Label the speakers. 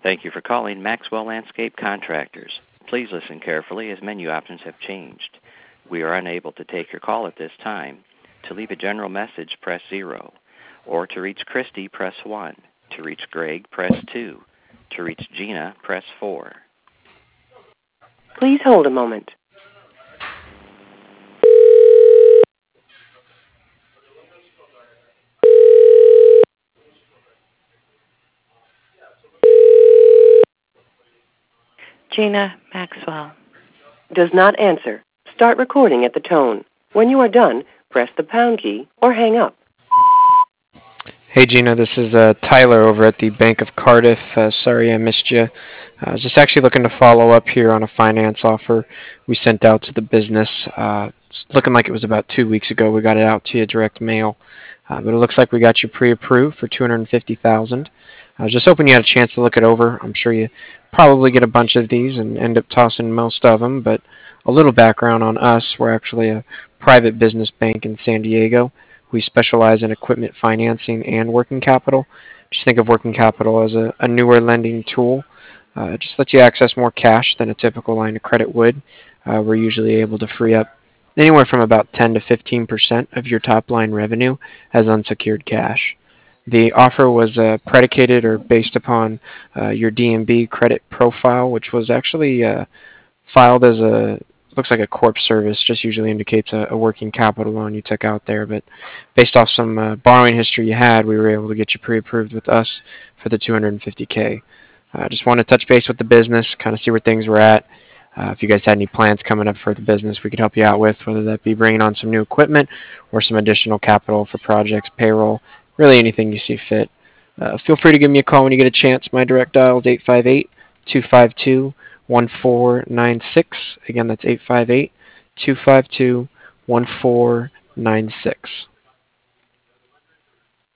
Speaker 1: Thank you for calling Maxwell Landscape Contractors. Please listen carefully as menu options have changed. We are unable to take your call at this time. To leave a general message, press 0. Or to reach Christy, press 1. To reach Greg, press 2. To reach Gina, press 4.
Speaker 2: Please hold a moment.
Speaker 3: Gina Maxwell.
Speaker 2: Does not answer. Start recording at the tone. When you are done, press the pound key or hang up.
Speaker 4: Hey Gina, this is Tyler over at the Bank of Cardiff. Sorry I missed you. I was just actually looking to follow up here on a finance offer we sent out to the business. It's looking like it was about 2 weeks ago. We got it out to you direct mail, but it looks like we got you pre-approved for $250,000. I was just hoping you had a chance to look it over. I'm sure you probably get a bunch of these and end up tossing most of them, but a little background on us. We're actually a private business bank in San Diego. We specialize in equipment financing and working capital. Just think of working capital as a newer lending tool. Just lets you access more cash than a typical line of credit would. We're usually able to free up anywhere from about 10 to 15% of your top line revenue as unsecured cash. The offer was predicated or based upon your D&B credit profile, which was actually filed as looks like a corp service, just usually indicates a working capital loan you took out there. But based off some borrowing history you had, we were able to get you pre-approved with us for the $250K. Just want to touch base with the business, kind of see where things were at. If you guys had any plans coming up for the business we could help you out with, whether that be bringing on some new equipment or some additional capital for projects, payroll, really anything you see fit. Feel free to give me a call when you get a chance. My direct dial is 858-252-1496. Again, that's 858-252-1496.